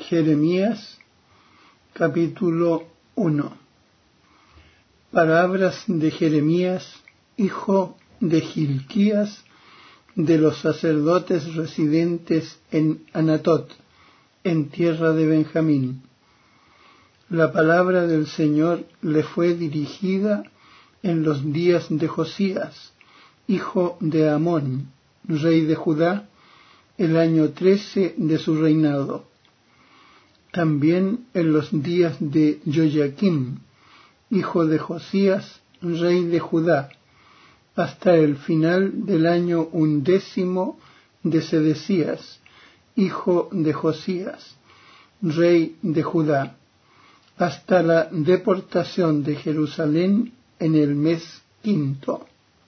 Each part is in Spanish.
Jeremías, capítulo 1. Palabras de Jeremías, hijo de Hilquías, de los sacerdotes residentes en Anatot, en tierra de Benjamín. La palabra del Señor le fue dirigida en los días de Josías, hijo de Amón, rey de Judá, el año 13 de su reinado. También en los días de Joyaquim, hijo de Josías, rey de Judá, hasta el final del año 11 de Sedecías, hijo de Josías, rey de Judá, hasta la deportación de Jerusalén en el mes 5.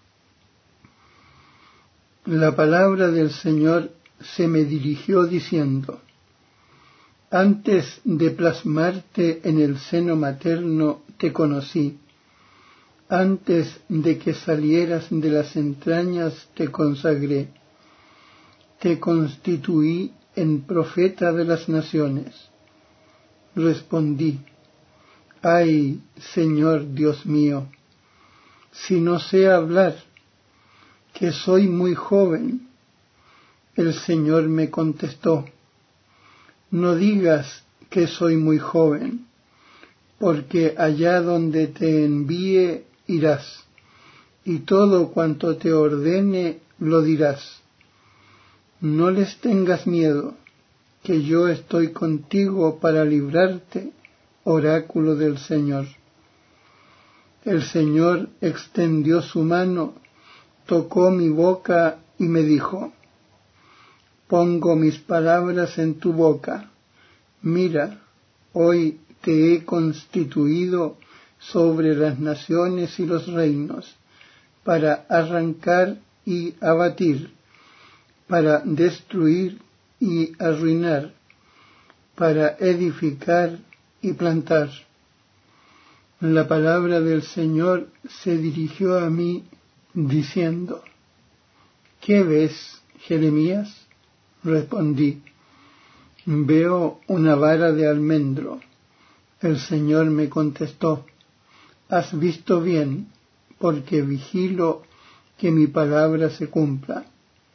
La palabra del Señor se me dirigió diciendo: antes de plasmarte en el seno materno te conocí, antes de que salieras de las entrañas te consagré, te constituí en profeta de las naciones. Respondí: ay, Señor Dios mío, si no sé hablar, que soy muy joven. El Señor me contestó: no digas que soy muy joven, porque allá donde te envíe irás, y todo cuanto te ordene lo dirás. No les tengas miedo, que yo estoy contigo para librarte, oráculo del Señor. El Señor extendió su mano, tocó mi boca y me dijo: pongo mis palabras en tu boca. Mira, hoy te he constituido sobre las naciones y los reinos, para arrancar y abatir, para destruir y arruinar, para edificar y plantar. La palabra del Señor se dirigió a mí diciendo: ¿qué ves, Jeremías? Respondí: veo una vara de almendro. El Señor me contestó: has visto bien, porque vigilo que mi palabra se cumpla.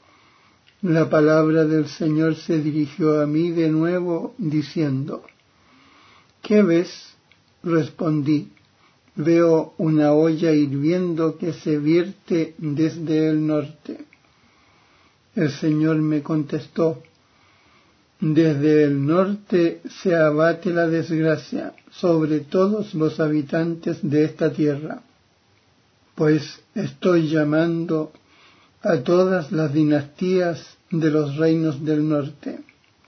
La palabra del Señor se dirigió a mí de nuevo diciendo: ¿qué ves? Respondí: veo una olla hirviendo que se vierte desde el norte. El Señor me contestó: desde el norte se abate la desgracia sobre todos los habitantes de esta tierra, pues estoy llamando a todas las dinastías de los reinos del norte,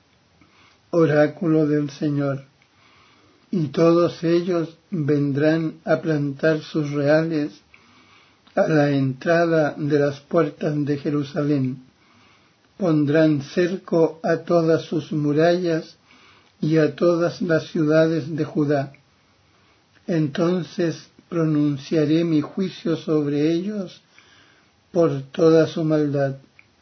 oráculo del Señor, y todos ellos vendrán a plantar sus reales a la entrada de las puertas de Jerusalén. Pondrán cerco a todas sus murallas y a todas las ciudades de Judá. Entonces pronunciaré mi juicio sobre ellos por toda su maldad,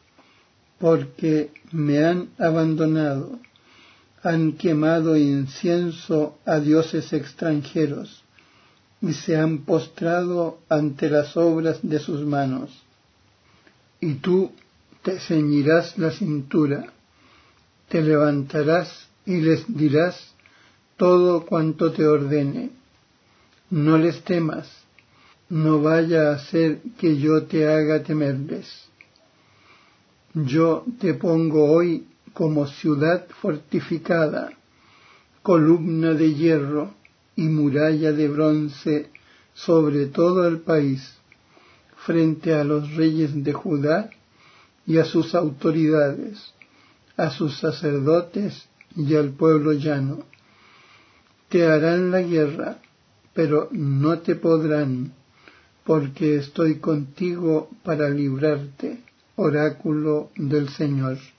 porque me han abandonado, han quemado incienso a dioses extranjeros y se han postrado ante las obras de sus manos. Y tú te ceñirás la cintura, te levantarás y les dirás todo cuanto te ordene. No les temas, no vaya a ser que yo te haga temerles. Yo te pongo hoy como ciudad fortificada, columna de hierro y muralla de bronce sobre todo el país, frente a los reyes de Judá y a sus autoridades, a sus sacerdotes y al pueblo llano. Te harán la guerra, pero no te podrán, porque estoy contigo para librarte, oráculo del Señor.